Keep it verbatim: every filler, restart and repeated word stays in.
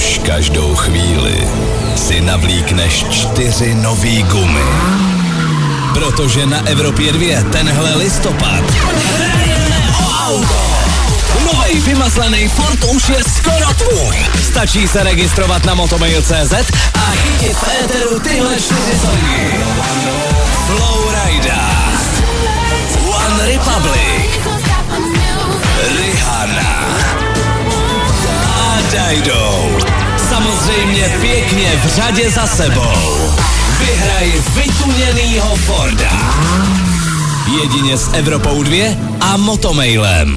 už každou chvíli si navlíkneš čtyři nový gumy. Protože na Evropě dvě tenhle listopad hrajeme o auto. Novej vymaslaný Ford už je skoro tvůj. Stačí se registrovat na motomail tečka cé zet a chytit v éteru tyhle čtyři songy. Flowrida, One Republic, Rihanna a Dido. Samozřejmě pěkně v řadě za sebou. Vyhraj vytuněnýho Forda. Jedině s Evropou dvě a Motomailem.